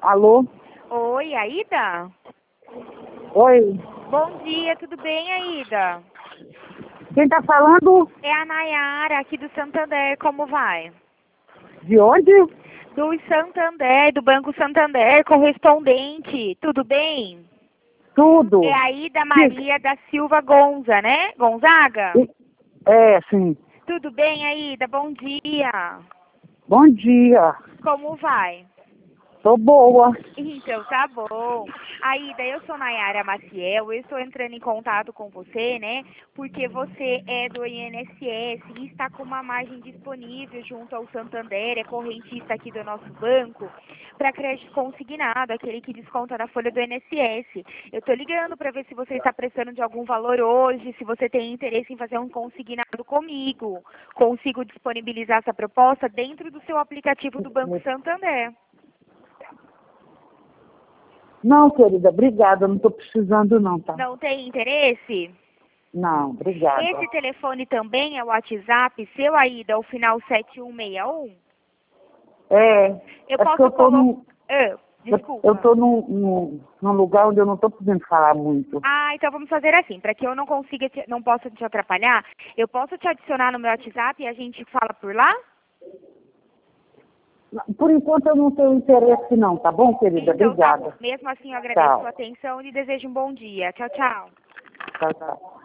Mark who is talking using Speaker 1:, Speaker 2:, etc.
Speaker 1: Alô?
Speaker 2: Oi, Aida?
Speaker 1: Oi?
Speaker 2: Bom dia, tudo bem, Aida?
Speaker 1: Quem tá falando?
Speaker 2: É a Nayara, aqui do Santander, como vai?
Speaker 1: De onde?
Speaker 2: Do Santander, do Banco Santander, correspondente, tudo bem?
Speaker 1: Tudo.
Speaker 2: É a Aida Maria da Silva Gonza, né? Gonzaga?
Speaker 1: É, sim.
Speaker 2: Tudo bem, Aida? Bom dia.
Speaker 1: Bom dia.
Speaker 2: Como vai?
Speaker 1: Tô boa.
Speaker 2: Então, tá bom. Aida, eu sou Nayara Maciel, eu estou entrando em contato com você, né? Porque você é do INSS e está com uma margem disponível junto ao Santander, é correntista aqui do nosso banco, para crédito consignado, aquele que desconta na folha do INSS. Eu estou ligando para ver se você está precisando de algum valor hoje, se você tem interesse em fazer um consignado comigo. Consigo disponibilizar essa proposta dentro do seu aplicativo do Banco Santander.
Speaker 1: Não, querida, obrigada. Não tô precisando não, tá?
Speaker 2: Não tem interesse?
Speaker 1: Não, obrigada.
Speaker 2: Esse telefone também é o WhatsApp seu, Aida, o final 7161?
Speaker 1: É,
Speaker 2: Eu
Speaker 1: acho que eu
Speaker 2: posso
Speaker 1: tô
Speaker 2: colocar... desculpa.
Speaker 1: eu tô num lugar onde eu não tô podendo falar muito.
Speaker 2: Ah, então vamos fazer assim, para que eu não consiga, não possa te atrapalhar, eu posso te adicionar no meu WhatsApp e a gente fala por lá?
Speaker 1: Por enquanto eu não tenho interesse não, tá bom, querida?
Speaker 2: Então tá bom.
Speaker 1: Obrigada.
Speaker 2: Mesmo assim eu agradeço a
Speaker 1: Tchau.
Speaker 2: sua atenção e desejo um bom dia. Tchau, tchau.
Speaker 1: Tchau, tchau.